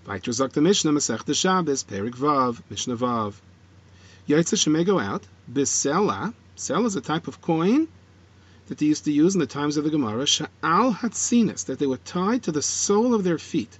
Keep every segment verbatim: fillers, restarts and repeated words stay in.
Weiter sagt the Mishnah, Masechta Shabbos, Perik Vav, Mishnah Vav. Yaitza she may go out, Bisela, sel is a type of coin that they used to use in the times of the Gemara, Sha'al Hatzinas, that they were tied to the sole of their feet.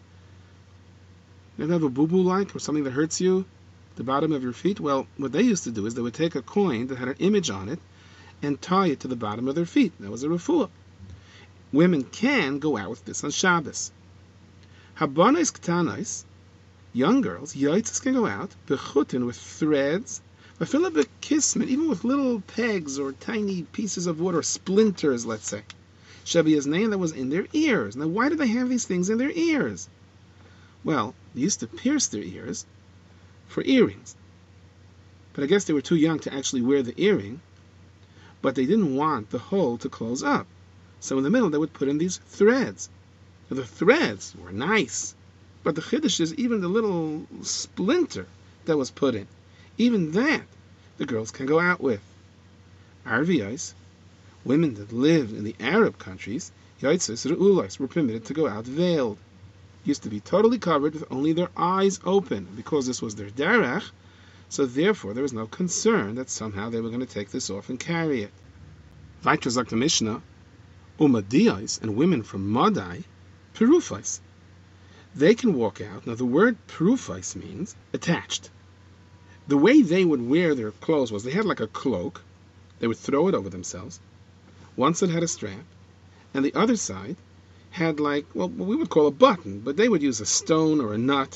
You ever have a boo-boo like, or something that hurts you, the bottom of your feet? Well, what they used to do is they would take a coin that had an image on it and tie it to the bottom of their feet. That was a refuah. Women can go out with this on Shabbos. Habanais ktanais, young girls, yaitzes can go out, bechutin, with threads, kismet, even with little pegs or tiny pieces of wood or splinters, let's say. Shabia's name that was in their ears. Now, why do they have these things in their ears? Well, they used to pierce their ears for earrings. But I guess they were too young to actually wear the earring, but they didn't want the hole to close up. So in the middle, they would put in these threads. Now, the threads were nice, but the chiddush is even the little splinter that was put in. Even that, the girls can go out with. Arviyais, women that lived in the Arab countries, yaitzes re'ulais, were permitted to go out veiled. Used to be totally covered with only their eyes open. Because this was their derech, so therefore there was no concern that somehow they were going to take this off and carry it. Weiter sagt the Mishnah, umadiyais, and women from Madai, perufais. They can walk out. Now the word perufais means attached. The way they would wear their clothes was they had like a cloak. They would throw it over themselves. One side had a strap, and the other side had like, well, what we would call a button, but they would use a stone or a nut,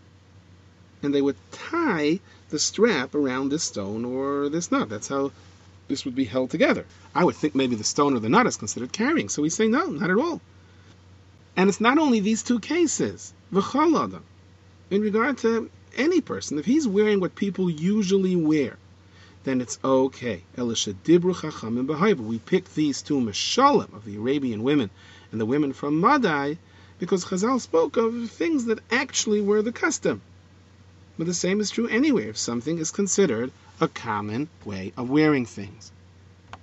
and they would tie the strap around this stone or this nut. That's how this would be held together. I would think maybe the stone or the nut is considered carrying, so we say no, not at all. And it's not only these two cases. V'chol adam, in regard to any person, if he's wearing what people usually wear, then it's okay. Elisha dibru chachamim b'hayba. We pick these two meshalim of the Arabian women and the women from Madai because Chazal spoke of things that actually were the custom. But the same is true anywhere if something is considered a common way of wearing things.